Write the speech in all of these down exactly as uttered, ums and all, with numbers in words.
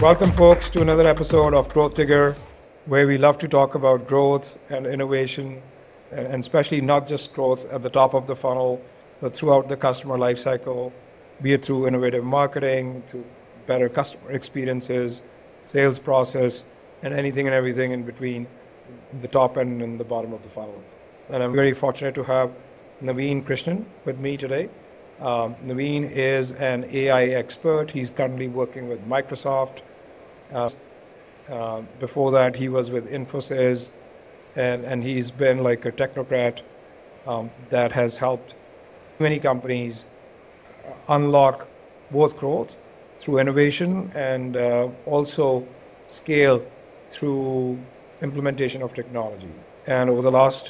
Welcome, folks, to another episode of Growth Digger, where we love to talk about growth and innovation, and especially not just growth at the top of the funnel, but throughout the customer lifecycle, be it through innovative marketing, to better customer experiences, sales process, and anything and everything in between the top end and the bottom of the funnel. And I'm very fortunate to have Naveen Krishnan with me today. Um, Naveen is an A I expert. He's currently working with Microsoft. Uh, uh, before that, he was with Infosys, and, and he's been like a technocrat um, that has helped many companies unlock both growth through innovation and uh, also scale through implementation of technology. And over the last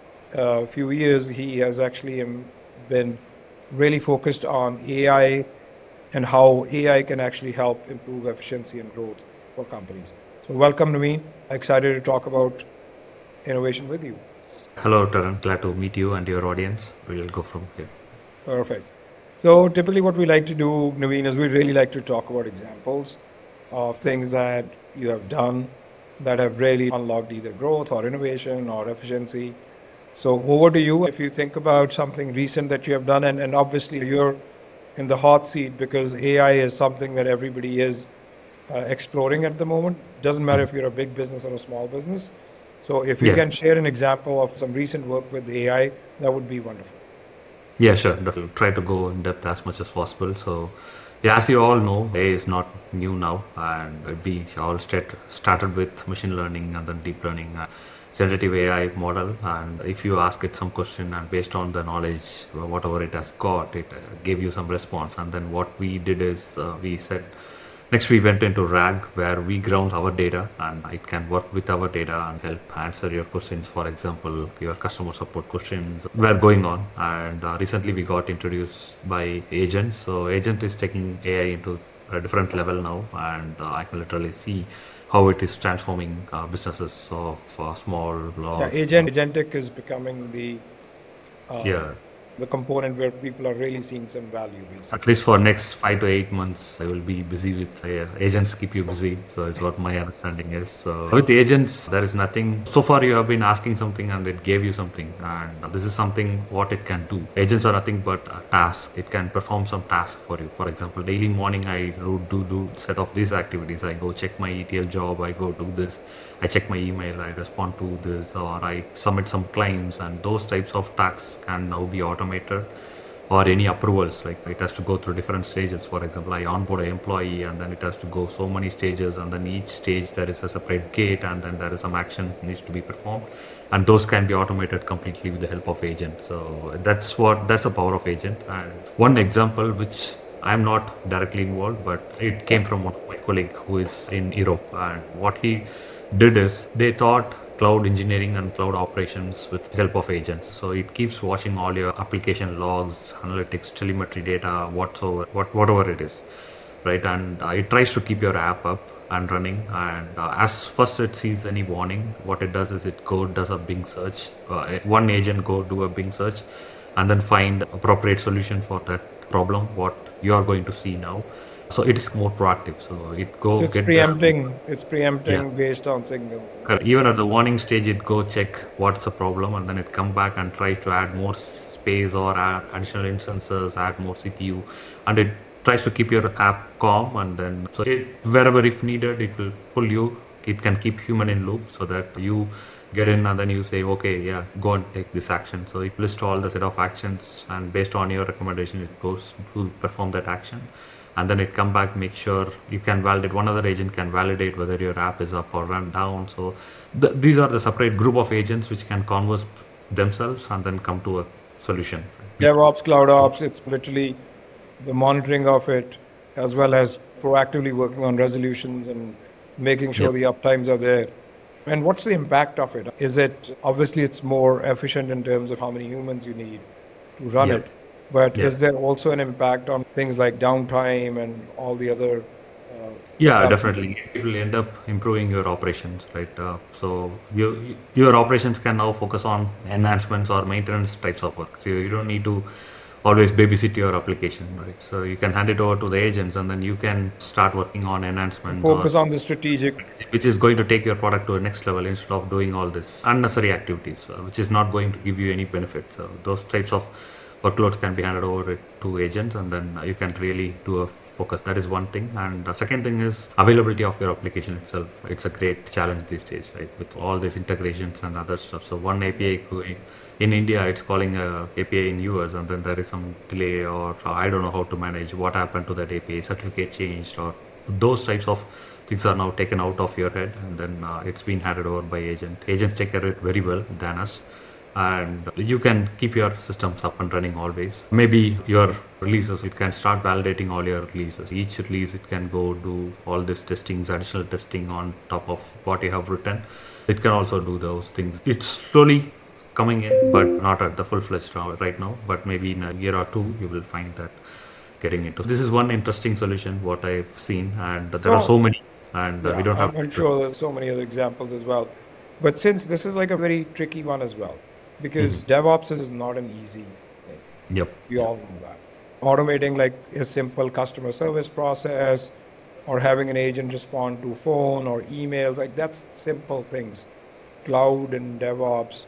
uh, few years, he has actually um, been really focused on A I and how A I can actually help improve efficiency and growth for companies. So welcome, Naveen. Excited to talk about innovation with you. Hello, Taran. Glad to meet you and your audience. We'll go from here. Perfect. So typically what we like to do, Naveen, is we really like to talk about examples of things that you have done that have really unlocked either growth or innovation or efficiency. So over to you. If you think about something recent that you have done, and, and obviously you're in the hot seat because A I is something that everybody is uh, exploring at the moment. Doesn't matter if you're a big business or a small business. So if you Yeah. can share an example of some recent work with A I, that would be wonderful. Yeah, sure. Definitely. Try to go in depth as much as possible. So, yeah, as you all know, A I is not new now, and we all start, started with machine learning and then deep learning, uh, generative A I model. And if you ask it some question, and based on the knowledge, uh, whatever it has got, it uh, gave you some response. And then what we did is uh, we said, next we went into RAG, where we ground our data and it can work with our data and help answer your questions. For example, your customer support questions were going on. And uh, recently we got introduced by agents. So agent is taking A I into a different level now, and uh, I can literally see how it is transforming uh, businesses of uh, small. Uh, Yeah, agent, agentic is becoming the uh, yeah. the component where people are really seeing some value. Basically. At least for next five to eight months, I will be busy with uh, agents. Keep you busy, so it's what my understanding is. So with agents, there is nothing. So far, you have been asking something, and it gave you something, and this is something what it can do. Agents are nothing but a task. It can perform some task for you. For example, daily morning, I do do, do set of these activities. I go check my E T L job. I go do this. I check my email. I respond to this, or I submit some claims, and those types of tasks can now be automated. Or any approvals, like it has to go through different stages. For example, I onboard an employee, and then it has to go so many stages, and then each stage there is a separate gate, and then there is some action needs to be performed, and those can be automated completely with the help of agent. So that's what that's the power of agent. And one example which I'm not directly involved, but it came from one of my colleague who is in Europe, and what he did is they thought cloud engineering and cloud operations with help of agents. So it keeps watching all your application logs, analytics, telemetry data, whatsoever, what, whatever it is, right? And uh, it tries to keep your app up and running. And uh, as first it sees any warning, what it does is it go does a Bing search. Uh, one agent go do a Bing search, and then find appropriate solution for that problem, what you are going to see now. So it is more proactive. So it go It's get preempting. the, It's preempting Yeah. based on signals. Even at the warning stage, it go check what's the problem, and then it come back and try to add more space or add additional instances, add more C P U, and it tries to keep your app calm. And then so it, wherever if needed, it will pull you. It can keep human in loop so that you get in and then you say, okay, yeah, go and take this action. So it lists all the set of actions, and based on your recommendation, it goes to perform that action. And then it come back, make sure you can validate, one other agent can validate whether your app is up or run down. So th- these are the separate group of agents which can converse themselves and then come to a solution. DevOps, Cloud Ops, it's literally the monitoring of it, as well as proactively working on resolutions and making sure Yep. the uptimes are there. And what's the impact of it? Is it, obviously it's more efficient in terms of how many humans you need to run Yep. it, but Yep. is there also an impact on things like downtime and all the other? Uh, Yeah, stuff? definitely. It will end up improving your operations, right? Uh, so you, your operations can now focus on enhancements or maintenance types of work. So you don't need to always babysit your application, right? So you can hand it over to the agents, and then you can start working on enhancements, Focus or on the strategic. which is going to take your product to the next level instead of doing all this unnecessary activities, uh, which is not going to give you any benefit. So those types of workloads can be handed over to agents, and then you can really do a focus. That is one thing. And the second thing is availability of your application itself. It's a great challenge these days, right? With all these integrations and other stuff. So one A P I in India, it's calling a API in U S, and then there is some delay, or I don't know how to manage what happened to that A P I, certificate changed, or those types of things are now taken out of your head, and then uh, it's been handed over by agent. Agents take care of it very well than us. And you can keep your systems up and running always. Maybe your releases, it can start validating all your releases. Each release, it can go do all this testings, additional testing on top of what you have written. It can also do those things. It's slowly coming in, but not at the full-fledged right now. But maybe in a year or two, you will find that getting into. This is one interesting solution, what I've seen, and there so, are so many, and yeah, we don't have. I'm sure there's so many other examples as well. But since this is like a very tricky one as well, because mm-hmm. DevOps is not an easy thing. Yep. We all know that. Automating like a simple customer service process, or having an agent respond to phone or emails, like that's simple things. Cloud and DevOps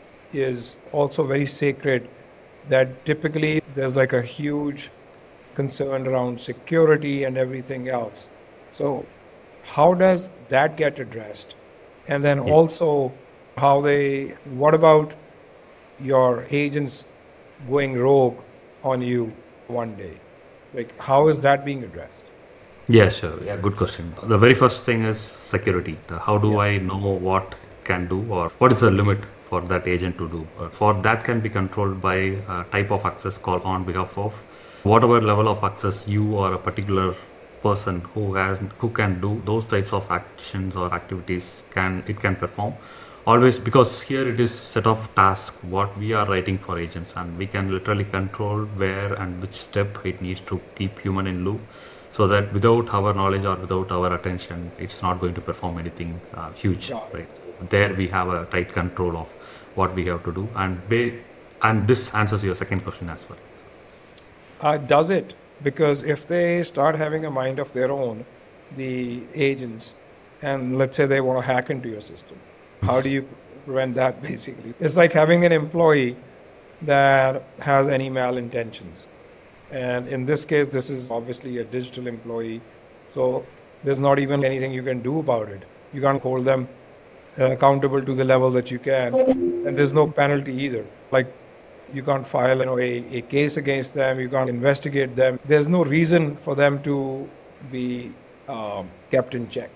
is also very sacred, that typically there's like a huge concern around security and everything else. So how does that get addressed? And then yeah. also how they, what about your agents going rogue on you one day? Like, how is that being addressed? Yeah, sure. Yeah, good question. The very first thing is security. How do yes. I know what can do, or what is the limit for that agent to do? For that can be controlled by a type of access called on behalf of. Whatever level of access you or a particular person who has who can do those types of actions or activities can it can perform. Always, because here it is set of tasks what we are writing for agents, and we can literally control where and which step it needs to keep human in loop, so that without our knowledge or without our attention, it's not going to perform anything uh, huge, yeah. right? There we have a tight control of what we have to do, and they, and this answers your second question as well. Uh, does it? Because if they start having a mind of their own, the agents, and let's say they want to hack into your system, how do you prevent that basically? It's like having an employee that has any malintentions. And in this case, this is obviously a digital employee. So there's not even anything you can do about it. You can't hold them uh, accountable to the level that you can. And there's no penalty either. Like, you can't file you know, a, a case against them. You can't investigate them. There's no reason for them to be um, kept in check.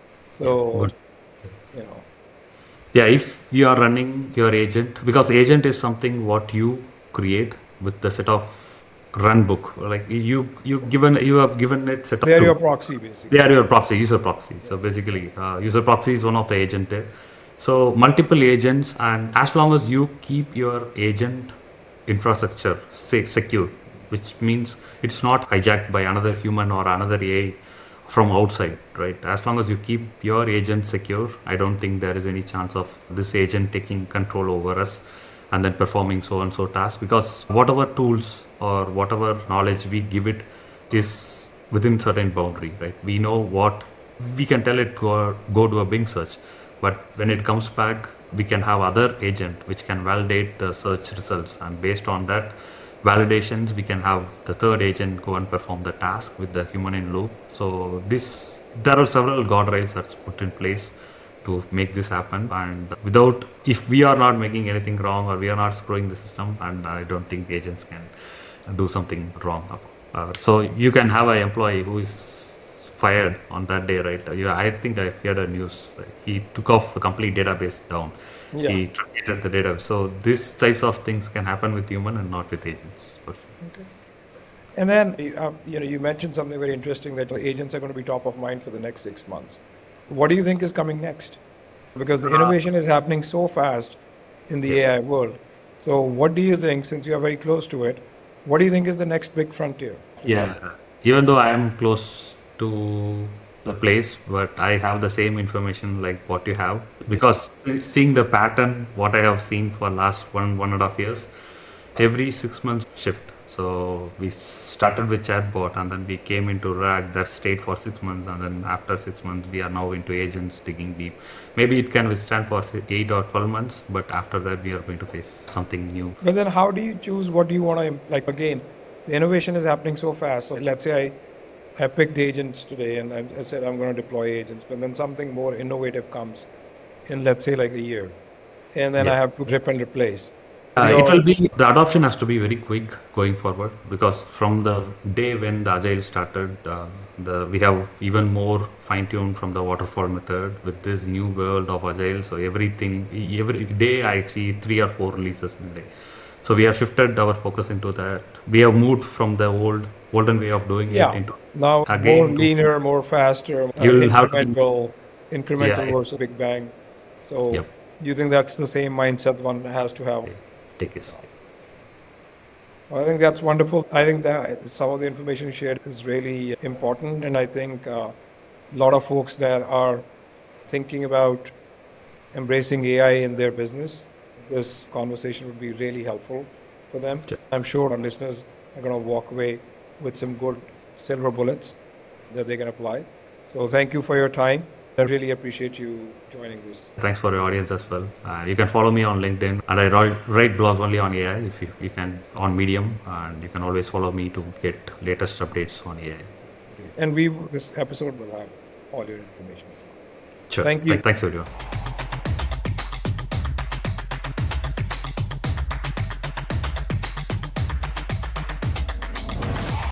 So, you know. Yeah, if you are running your agent, because agent is something what you create with the set of run book, like you you given you have given it set up. They are your proxy basically. They are your proxy, user proxy. So basically, uh, user proxy is one of the agent there. So multiple agents, and as long as you keep your agent infrastructure say, secure, which means it's not hijacked by another human or another A I from outside, right? As long as you keep your agent secure, I don't think there is any chance of this agent taking control over us and then performing so and so tasks, because whatever tools or whatever knowledge we give it is within certain boundary, right? We know what we can tell it go, go do a Bing search, but when it comes back, we can have other agent which can validate the search results, and based on that validations, we can have the third agent go and perform the task with the human in loop. So this, there are several guardrails that's put in place to make this happen, and without, if we are not making anything wrong or we are not screwing the system, and I don't think agents can do something wrong. Uh, so you can have an employee who is fired on that day, right? You, I think I heard a news. Right? He took off a complete database down. Yeah. He truncated the data. So these types of things can happen with human and not with agents. Okay. And then uh, you know you mentioned something very interesting, that agents are going to be top of mind for the next six months. What do you think is coming next? Because the innovation is happening so fast in the A I world. So what do you think, since you are very close to it, what do you think is the next big frontier? Yeah, even though I am close to the place, but I have the same information like what you have, because seeing the pattern, what I have seen for last one, one and a half years, every six months shift. So we started with chatbot, and then we came into RAG. That stayed for six months, and then after six months, we are now into agents digging deep. Maybe it can withstand for say, eight or twelve months, but after that, we are going to face something new. But then, how do you choose what do you want to like? Again, the innovation is happening so fast. So let's say I. I picked agents today and I said I'm going to deploy agents, but then something more innovative comes in, let's say, like a year. And then yeah. I have to rip and replace. Uh, it will be, the adoption has to be very quick going forward, because from the day when the Agile started, uh, the we have even more fine-tuned from the waterfall method with this new world of Agile. So everything, every day I see three or four releases in a day. So we have shifted our focus into that. We have moved from the old olden way of doing yeah. it into now again, more leaner, more faster, you'll uh, have incremental, to, incremental yeah, versus big bang. So yep. you think that's the same mindset one has to have? Take it. Well, I think that's wonderful. I think that some of the information you shared is really important, and I think uh, a lot of folks that are thinking about embracing A I in their business, this conversation would be really helpful for them. Sure. I'm sure our listeners are going to walk away with some good silver bullets that they can apply. So thank you for your time. I really appreciate you joining this. Thanks for your audience as well. Uh, you can follow me on LinkedIn, and I write, write blogs only on A I. If you, you can on Medium, and you can always follow me to get latest updates on A I. And we this episode will have all your information as well. Sure. Thank you. Th- thanks everyone.